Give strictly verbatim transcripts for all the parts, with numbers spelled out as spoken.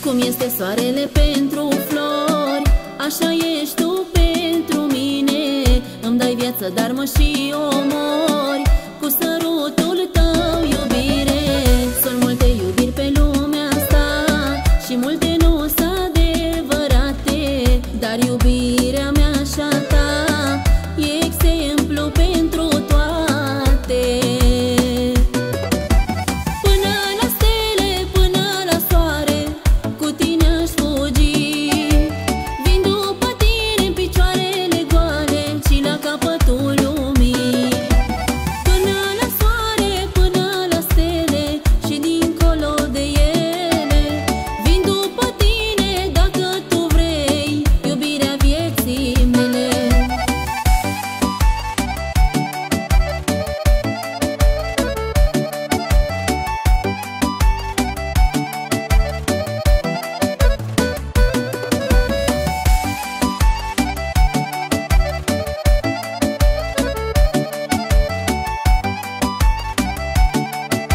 Cum este soarele pentru flori, așa ești tu pentru mine. Îmi dai viață, dar mă și omori cu sărutul tău, iubire. Sunt multe iubiri pe lumea asta și multe nu sunt adevărate, dar iubirea mea și a ta e exemplu pentru toate. Până la stele, până la soare, cu tine aș fugi. Vin după tine în picioarele goale și la capătul lumii. Până la soare, până la stele și dincolo de ele. Vin după tine dacă tu vrei, iubirea vieții mele.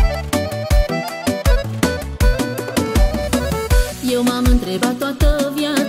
Eu m-am întrebat toată viața